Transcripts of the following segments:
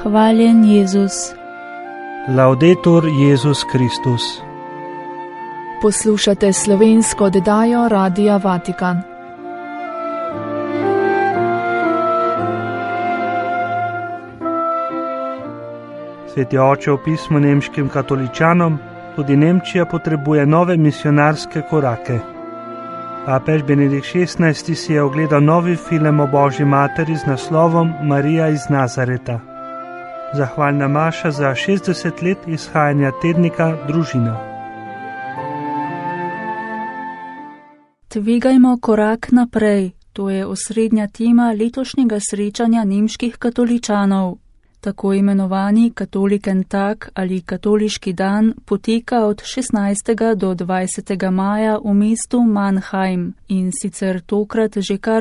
Hvaljen Jezus. Laudetur Jezus Kristus. Poslušate slovensko oddajo Radia Vatikan. Sveti oče v pismu nemškim katoličanom, tudi Nemčija potrebuje nove misionarske korake. Papež Benedikt XVI si je ogledal novi film o Božji materi z naslovom Marija iz Nazareta. Zahvalna maša za 60 let izhajanja tednika Družina. Tvegajmo korak naprej, to je osrednja tema letošnjega srečanja nemških katoličanov. Tako imenovani Katholikentag ali katoliški dan poteka od 16. do 20. maja v mestu Mannheim in sicer tokrat že kar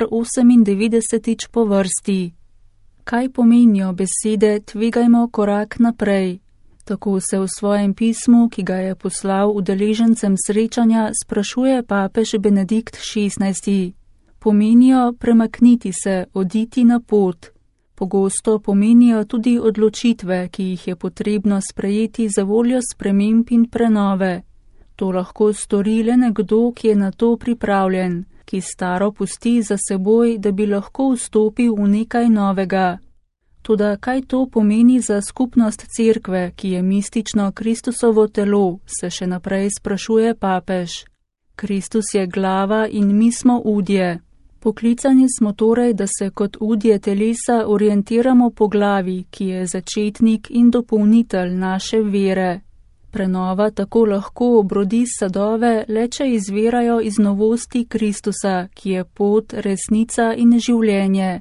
98. po vrsti. Kaj pomenijo besede tvegajmo korak naprej? Tako se v svojem pismu, ki ga je poslal udeležencem srečanja, sprašuje papež Benedikt XVI. Pomenijo premakniti se, oditi na pot. Pogosto pomenijo tudi odločitve, ki jih je potrebno sprejeti za voljo sprememb in prenove. To lahko stori le nekdo, ki je na to pripravljen, ki staro pusti za seboj, da bi lahko vstopil v nekaj novega. Toda kaj to pomeni za skupnost cerkve, ki je mistično Kristusovo telo, se še naprej sprašuje papež. Kristus je glava in mi smo udje. Poklicani smo torej, da se kot udje telesa orientiramo po glavi, ki je začetnik in dopolnitelj naše vere. Prenova tako lahko obrodi sadove, le če izvirajo iz novosti Kristusa, ki je pot, resnica in življenje.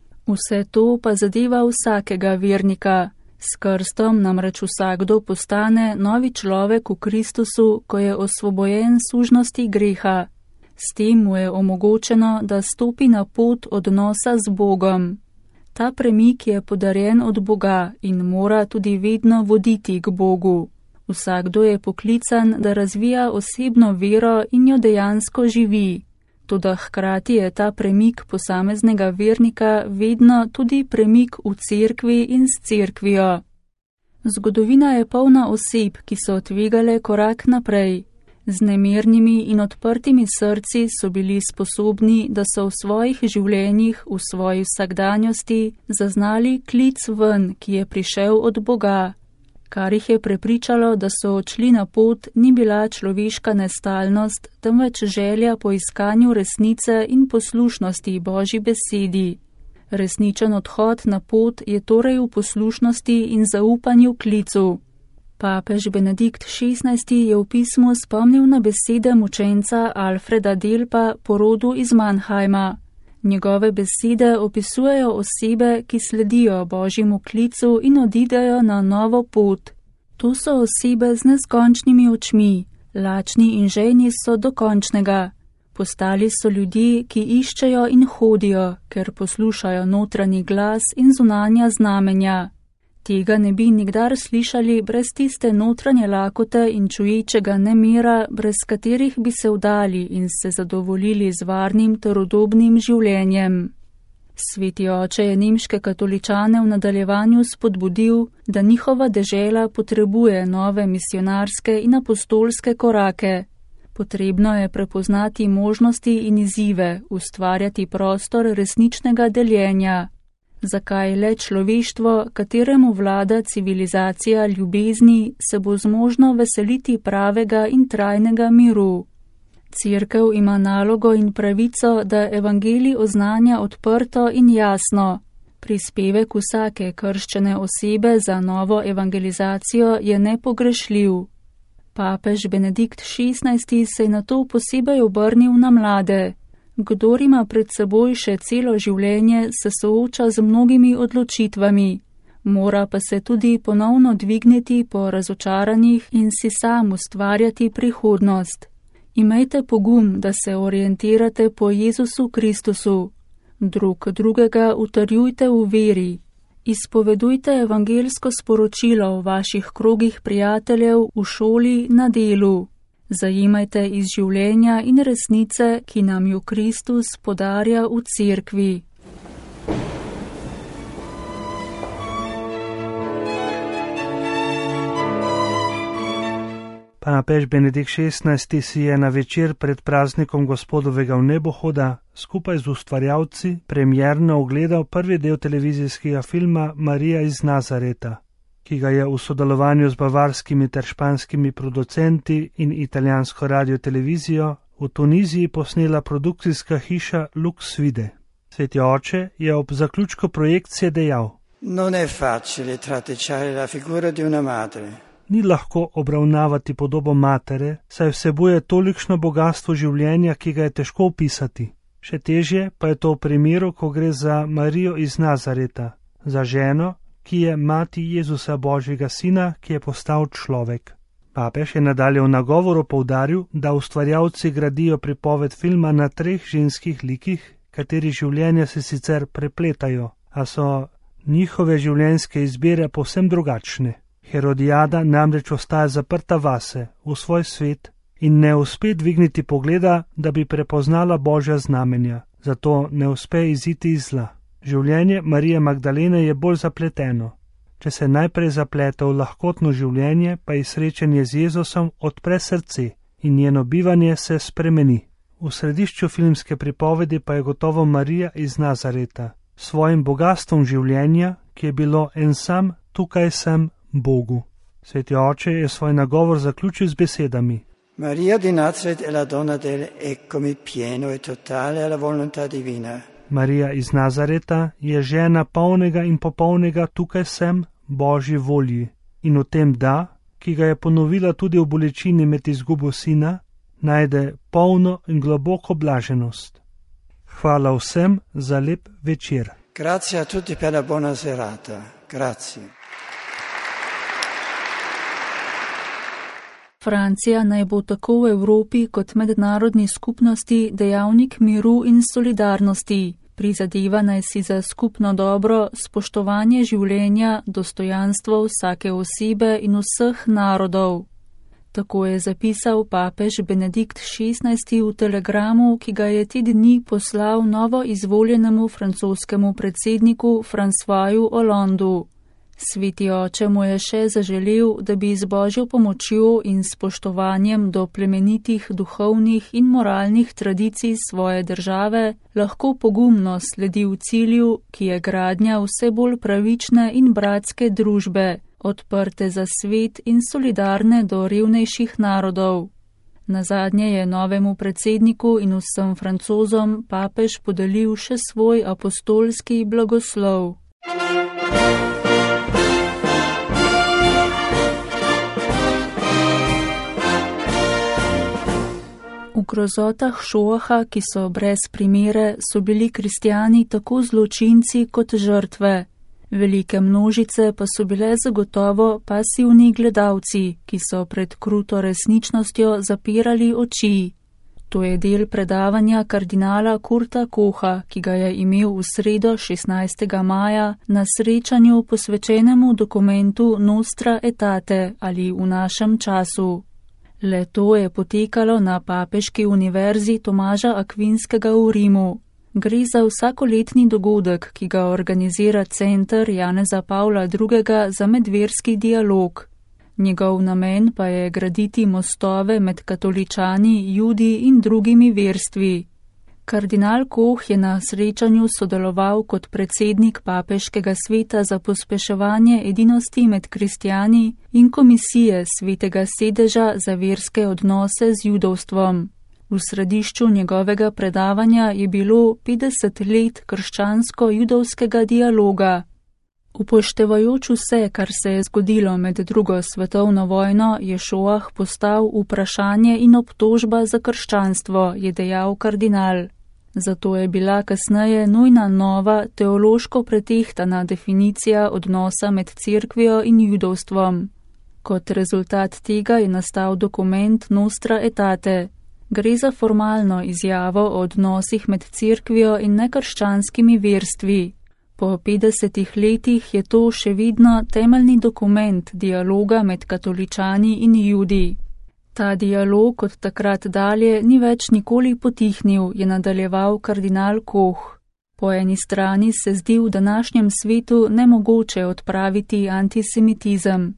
Vse to pa zadeva vsakega vernika. S krstom namreč vsakdo postane novi človek v Kristusu, ko je osvobojen sužnosti greha. S tem mu je omogočeno, da stopi na pot odnosa z Bogom. Ta premik je podarjen od Boga in mora tudi vedno voditi k Bogu. Vsakdo je poklican, da razvija osebno vero in jo dejansko živi. Toda hkrati je ta premik posameznega vernika vedno tudi premik v cerkvi in s cerkvijo. Zgodovina je polna oseb, ki so tvegale korak naprej. Z nemernimi in odprtimi srci so bili sposobni, da so v svojih življenjih, v svoji vsakdanjosti zaznali klic ven, ki je prišel od Boga. Kar jih je prepričalo, da so odšli na pot, ni bila človeška nestalnost, temveč želja po iskanju resnice in poslušnosti Božji besedi. Resničen odhod na pot je torej v poslušnosti in zaupanju klicu. Papež Benedikt XVI je v pismu spomnil na besede mučenca Alfreda Delpa po rodu iz Mannheima. Njegove besede opisujejo osebe, ki sledijo Božjemu klicu in odidejo na novo pot. To so osebe z neskončnimi očmi, lačni in žejni so do končnega. Postali so ljudje, ki iščejo in hodijo, ker poslušajo notranji glas in zunanja znamenja. Tega ne bi nikdar slišali brez tiste notranje lakote in čuječega nemira, brez katerih bi se vdali in se zadovoljili z varnim ter udobnim življenjem. Sveti oče je nemške katoličane v nadaljevanju spodbudil, da njihova dežela potrebuje nove misionarske in apostolske korake. Potrebno je prepoznati možnosti in izzive, ustvarjati prostor resničnega deljenja. Zakaj le človeštvo, kateremu vlada civilizacija ljubezni, se bo zmožno veseliti pravega in trajnega miru? Cerkev ima nalogo in pravico, da evangelij oznanja odprto in jasno. Prispevek vsake krščene osebe za novo evangelizacijo je nepogrešljiv. Papež Benedikt XVI se je na to posebej obrnil na mlade. Kdor ima pred seboj še celo življenje, se sooča z mnogimi odločitvami. Mora pa se tudi ponovno dvigniti po razočaranjih in si sam ustvarjati prihodnost. Imejte pogum, da se orientirate po Jezusu Kristusu. Drug drugega utrjujte v veri. Izpovedujte evangelsko sporočilo v vaših krogih prijateljev, v šoli, na delu. Zajemajte iz življenja in resnice, ki nam jo Kristus podarja v cerkvi. Papež Benedikt XVI si je na večer pred praznikom Gospodovega vnebohoda skupaj z ustvarjalci premierno ogledal prvi del televizijskega filma Marija iz Nazareta, ki ga je v sodelovanju z bavarskimi ter španskimi producenti in italijansko radio-televizijo v Tuniziji posnela produkcijska hiša Lux Vide. Sveti oče je ob zaključku projekcije dejal: Non è facile tratteggiare la figura di una madre. Ni lahko obravnavati podobo matere, saj vsebuje tolikšno bogatstvo življenja, ki ga je težko opisati. Še težje pa je to v primeru, ko gre za Marijo iz Nazareta, za ženo, ki je mati Jezusa Božjega sina, ki je postal človek. Papež je nadalje v nagovoru poudaril, da ustvarjalci gradijo pripoved filma na 3 ženskih likih, kateri življenja se sicer prepletajo, a so njihove življenjske izbire povsem drugačne. Herodijada namreč ostaja zaprta vase, v svoj svet in ne uspe dvigniti pogleda, da bi prepoznala Božja znamenja, zato ne uspe iziti iz zla. Življenje Marije Magdalene je bolj zapleteno. Če se najprej zaplete v lahkotno življenje, pa ji srečanje z Jezusom odpre srce in njeno bivanje se spremeni. V središču filmske pripovedi pa je gotovo Marija iz Nazareta, s svojim bogastvom življenja, ki je bilo en sam, tukaj sem, Bogu. Sveti oče je svoj nagovor zaključil z besedami: Maria di Nazaret è la donna del eccomi pieno e totale alla volontà divina. Marija iz Nazareta je žena polnega in popolnega tukaj sem, Božji volji, in v tem da, ki ga je ponovila tudi v bolečini med izgubo sina, najde polno in globoko blaženost. Hvala vsem za lep večer. Grazie a tutti per la buona serata. Grazie. Francija naj bo tako v Evropi kot mednarodni skupnosti dejavnik miru in solidarnosti. Prizadeva naj si za skupno dobro, spoštovanje življenja, dostojanstvo vsake osebe in vseh narodov. Tako je zapisal papež Benedikt XVI v telegramu, ki ga je te dni poslal novo izvoljenemu francoskemu predsedniku Françoisu Hollandu. Sveti oče mu je še zaželel, da bi z Božjo pomočjo in spoštovanjem do plemenitih duhovnih in moralnih tradicij svoje države lahko pogumno sledil cilju, ki je gradnja vse bolj pravične in bratske družbe, odprte za svet in solidarne do revnejših narodov. Nazadnje je novemu predsedniku in vsem Francozom papež podelil še svoj apostolski blagoslov. V grozotah Šoaha, ki so brez primere, so bili kristjani tako zločinci kot žrtve. Velike množice pa so bile zagotovo pasivni gledalci, ki so pred kruto resničnostjo zapirali oči. To je del predavanja kardinala Kurta Koha, ki ga je imel v sredo 16. maja na srečanju posvečenemu dokumentu Nostra Aetate ali v našem času. Le to je potekalo na Papeški univerzi Tomaža Akvinskega v Rimu. Gre za vsakoletni dogodek, ki ga organizira Center Janeza Pavla II. Za medverski dialog. Njegov namen pa je graditi mostove med katoličani, judi in drugimi verstvi. Kardinal Koh je na srečanju sodeloval kot predsednik Papeškega sveta za pospeševanje edinosti med kristjani in komisije Svetega sedeža za verske odnose z judovstvom. V središču njegovega predavanja je bilo 50 let krščansko-judovskega dialoga. Upoštevajoč vse, kar se je zgodilo med drugo svetovno vojno, je Šoah postal vprašanje in obtožba za krščanstvo, je dejal kardinal. Zato je bila kasneje nujna nova, teološko pretehtana definicija odnosa med cerkvijo in judovstvom. Kot rezultat tega je nastal dokument Nostra Aetate. Gre za formalno izjavo o odnosih med cerkvijo in nekrščanskimi verstvi. Po 50 letih je to še vedno temeljni dokument dialoga med katoličani in judi. Ta dialog od takrat dalje ni več nikoli potihnil, je nadaljeval kardinal Koh. Po eni strani se zdi v današnjem svetu nemogoče odpraviti antisemitizem.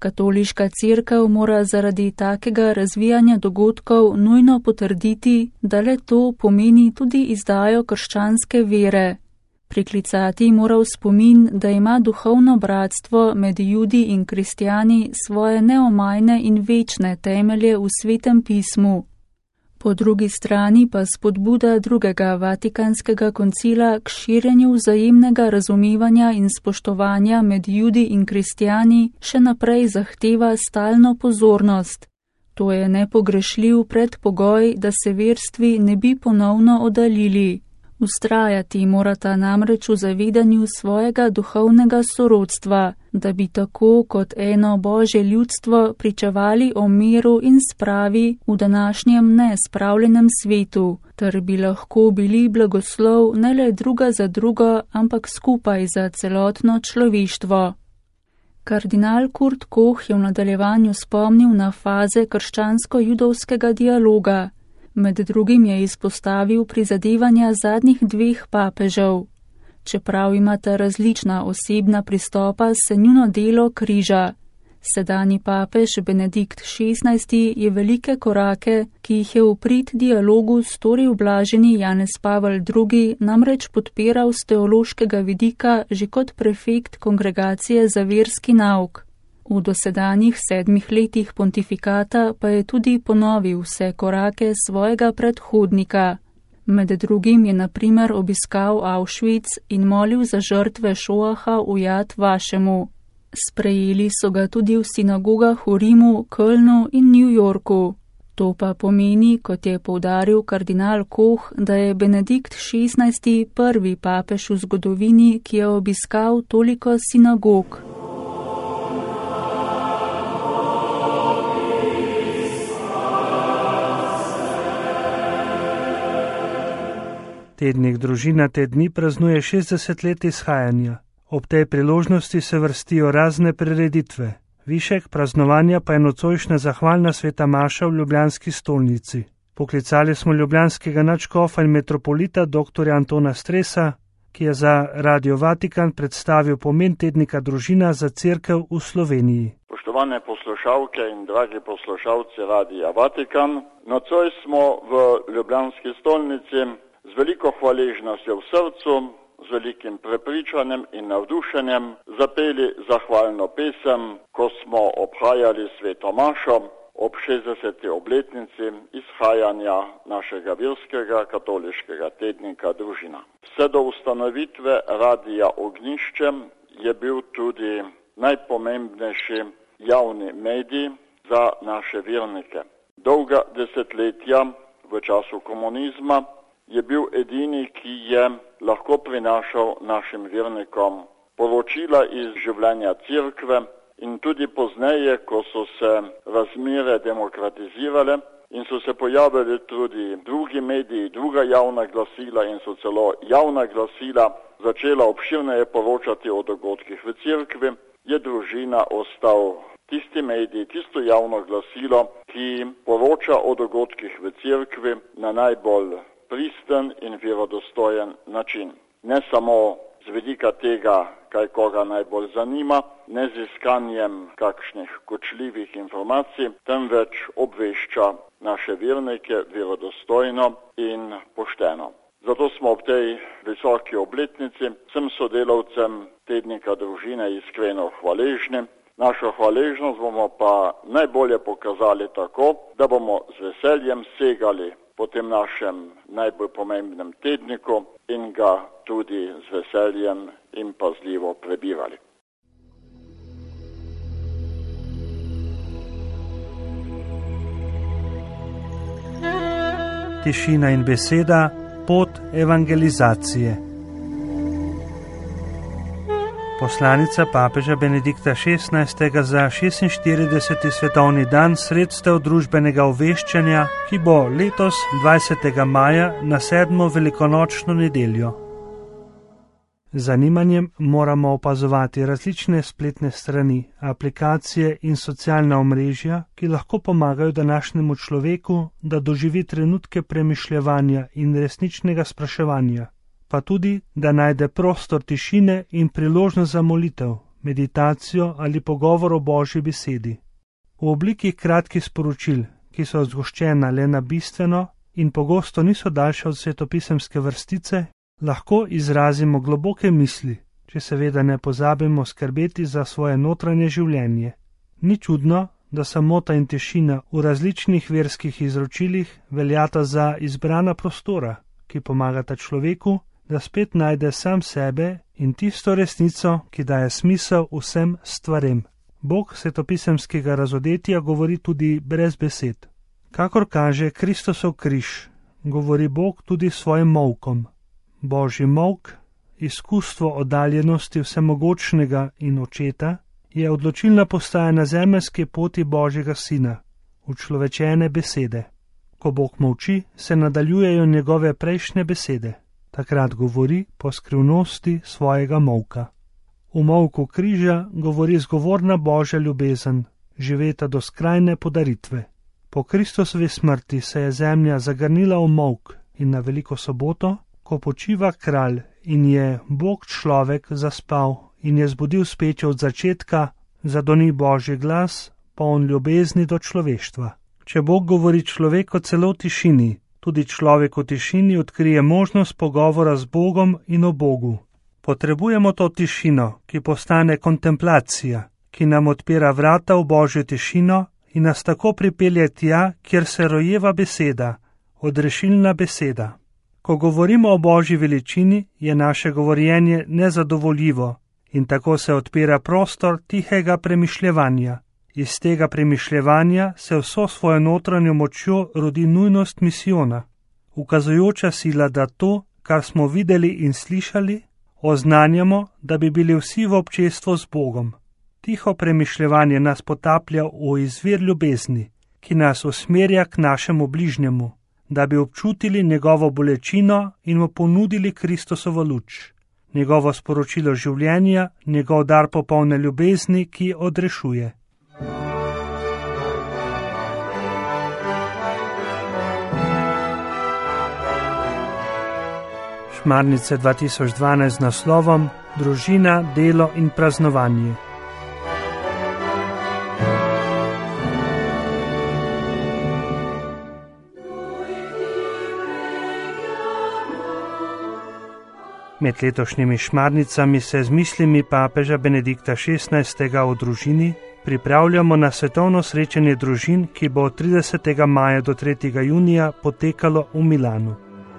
Katoliška cerkev mora zaradi takega razvijanja dogodkov nujno potrditi, da le to pomeni tudi izdajo krščanske vere. Priklicati mora v spomin, da ima duhovno bratstvo med Judi in kristjani svoje neomajne in večne temelje v Svetem pismu. Po drugi strani pa spodbuda drugega Vatikanskega koncila k širjenju vzajemnega razumevanja in spoštovanja med Judi in kristjani še naprej zahteva stalno pozornost. To je nepogrešljiv predpogoj, da se verstvi ne bi ponovno oddaljili. Vztrajati morata namreč v zavedanju svojega duhovnega sorodstva, da bi tako kot eno Božje ljudstvo pričevali o miru in spravi v današnjem nespravljenem svetu, ter bi lahko bili blagoslov ne le druga za drugo, ampak skupaj za celotno človeštvo. Kardinal Kurt Koch je v nadaljevanju spomnil na faze krščansko-judovskega dialoga. Med drugim je izpostavil prizadevanja zadnjih 2 papežev. Čeprav imata različna osebna pristopa, se njuno delo križa. Sedanji papež Benedikt XVI je velike korake, ki jih je v prid dialogu storil blaženi Janez Pavel II, namreč podpiral z teološkega vidika že kot prefekt Kongregacije za verski nauk. V dosedanjih 7 letih pontifikata pa je tudi ponovil vse korake svojega predhodnika. Med drugim je na primer obiskal Auschwitz in molil za žrtve Šoaha v Jad Vašemu. Sprejeli so ga tudi v sinagogah v Rimu, Kölnu in New Yorku. To pa pomeni, kot je poudaril kardinal Koch, da je Benedikt XVI prvi papež v zgodovini, ki je obiskal toliko sinagog. Tednik Družina te dni praznuje 60 let izhajanja. Ob tej priložnosti se vrstijo razne prireditve. Višek praznovanja pa je nocojšnja zahvalna sveta maša v ljubljanski stolnici. Poklicali smo ljubljanskega nadškofa in metropolita dr. Antona Stresa, ki je za Radio Vatikan predstavil pomen tednika Družina za cerkev v Sloveniji. Poštovane poslušalke in dragi poslušalci Radia Vatikan, nocoj smo v ljubljanski stolnici z veliko hvaležnostjo v srcu, z velikim prepričanjem in navdušenjem zapeli zahvalno pesem, ko smo obhajali sveto mašo ob 60. obletnici izhajanja našega verskega katoliškega tednika Družina. Vse do ustanovitve Radia Ognjišče je bil tudi najpomembnejši javni medij za naše vernike. Dolga desetletja v času komunizma je bil edini, ki je lahko prinašal našim vernikom poročila iz življenja cerkve in tudi pozneje, ko so se razmere demokratizirale in so se pojavili tudi drugi mediji, druga javna glasila in so celo javna glasila začela obširneje poročati o dogodkih v cerkvi, je Družina ostal tisti medij, tisto javno glasilo, ki poroča o dogodkih v cerkvi na najbolj pristen in verodostojen način. Ne samo z vidika tega, kaj koga najbolj zanima, ne z iskanjem kakšnih kočljivih informacij, temveč obvešča naše vernike verodostojno in pošteno. Zato smo ob tej visoki obletnici vsem sodelavcem tednika Družine iskreno hvaležni. Našo hvaležnost bomo pa najbolje pokazali tako, da bomo z veseljem segali po tem našem najbolj pomembnem tedniku in ga tudi z veseljem in pazljivo prebirali. Tišina in beseda, pot evangelizacije. Poslanica papeža Benedikta XVI za 46. svetovni dan sredstev družbenega obveščanja, ki bo letos 20. maja na 7. velikonočno nedeljo. Z zanimanjem moramo opazovati različne spletne strani, aplikacije in socialna omrežja, ki lahko pomagajo današnjemu človeku, da doživi trenutke premišljevanja in resničnega spraševanja, pa tudi, da najde prostor tišine in priložnost za molitev, meditacijo ali pogovor o Božji besedi. V obliki kratkih sporočil, ki so zgoščena le na bistveno in pogosto niso daljše od svetopisemske vrstice, lahko izrazimo globoke misli, če seveda ne pozabimo skrbeti za svoje notranje življenje. Ni čudno, da samota in tišina v različnih verskih izročilih veljata za izbrana prostora, ki pomagata človeku, da spet najde sam sebe in tisto resnico, ki daje smisel vsem stvarem. Bog svetopisemskega razodetja govori tudi brez besed. Kakor kaže Kristusov križ, govori Bog tudi svojim molkom. Božji molk, izkustvo oddaljenosti vsemogočnega in očeta, je odločilna postaja na zemeljski poti Božjega Sina, učlovečene besede. Ko Bog molči, se nadaljujejo njegove prejšnje besede. Takrat govori po skrivnosti svojega molka. V molku križa govori zgovorna Božja ljubezen, živeta do skrajne podaritve. Po Kristusovi smrti se je zemlja zagrnila v molk in na veliko soboto, ko počiva kralj in je Bog človek zaspal in je zbudil speče od začetka, zadoni Božji glas, poln ljubezni do človeštva. Če Bog govori človeku celo v tišini, tudi človek v tišini odkrije možnost pogovora z Bogom in o Bogu. Potrebujemo to tišino, ki postane kontemplacija, ki nam odpira vrata v Božjo tišino in nas tako pripelje tja, kjer se rojeva beseda, odrešilna beseda. Ko govorimo o Božji veličini, je naše govorjenje nezadovoljivo in tako se odpira prostor tihega premišljevanja. Iz tega premišljevanja se vso svojo notranjo močjo rodi nujnost misijona, ukazujoča sila, da to, kar smo videli in slišali, oznanjamo, da bi bili vsi v občestvu z Bogom. Tiho premišljevanje nas potaplja v izvir ljubezni, ki nas usmerja k našemu bližnjemu, da bi občutili njegovo bolečino in mu ponudili Kristusovo luč, njegovo sporočilo življenja, njegov dar popolne ljubezni, ki odrešuje. Šmarnice 2012 z naslovom Družina, delo in praznovanje. Med letošnjimi šmarnicami se z mislimi papeža Benedikta XVI. O družini pripravljamo na svetovno srečanje družin, ki bo od 30. maja do 3. junija potekalo v Milanu.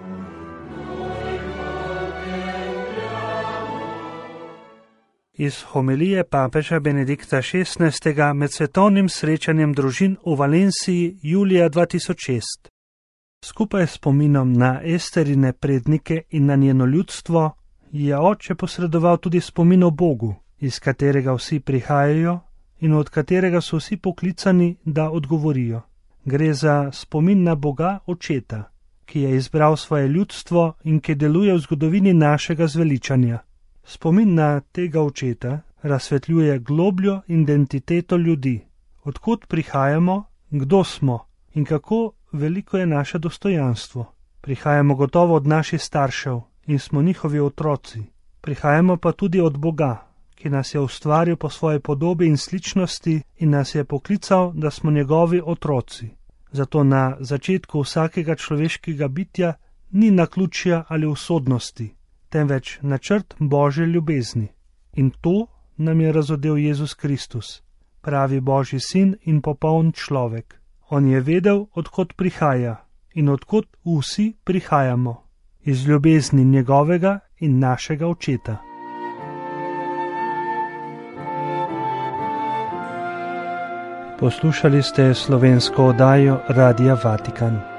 Iz homilije papeža Benedikta XVI. Med svetovnim srečanjem družin v Valenciji julija 2006. Skupaj s spominom na Esterine prednike in na njeno ljudstvo je oče posredoval tudi spomin o Bogu, iz katerega vsi prihajajo in od katerega so vsi poklicani, da odgovorijo. Gre za spomin na Boga Očeta, ki je izbral svoje ljudstvo in ki deluje v zgodovini našega zveličanja. Spomin na tega Očeta razsvetljuje globljo identiteto ljudi, odkot prihajamo, kdo smo in kako veliko je naše dostojanstvo. Prihajamo gotovo od naših staršev in smo njihovi otroci. Prihajamo pa tudi od Boga, ki nas je ustvaril po svoji podobi in sličnosti in nas je poklical, da smo njegovi otroci. Zato na začetku vsakega človeškega bitja ni naključja ali usodnosti, temveč načrt Božje ljubezni. In to nam je razodel Jezus Kristus, pravi Božji sin in popoln človek. On je vedel, odkot prihaja in odkot vsi prihajamo, iz ljubezni njegovega in našega Očeta. Poslušali ste slovensko oddajo Radia Vatikan.